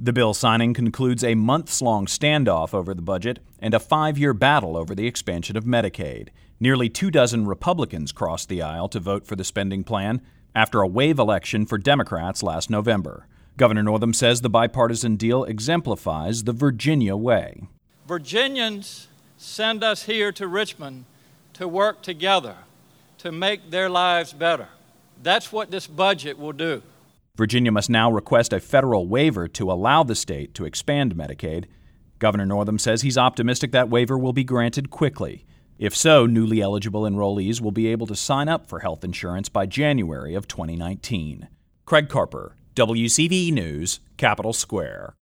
The bill signing concludes a months-long standoff over the budget and a 5-year battle over the expansion of Medicaid. Nearly 24 Republicans crossed the aisle to vote for the spending plan after a wave election for Democrats last November. Governor Northam says the bipartisan deal exemplifies the Virginia way. Virginians send us here to Richmond to work together to make their lives better. That's what this budget will do. Virginia must now request a federal waiver to allow the state to expand Medicaid. Governor Northam says he's optimistic that waiver will be granted quickly. If so, newly eligible enrollees will be able to sign up for health insurance by January of 2019. Craig Carper, WCVE News, Capitol Square.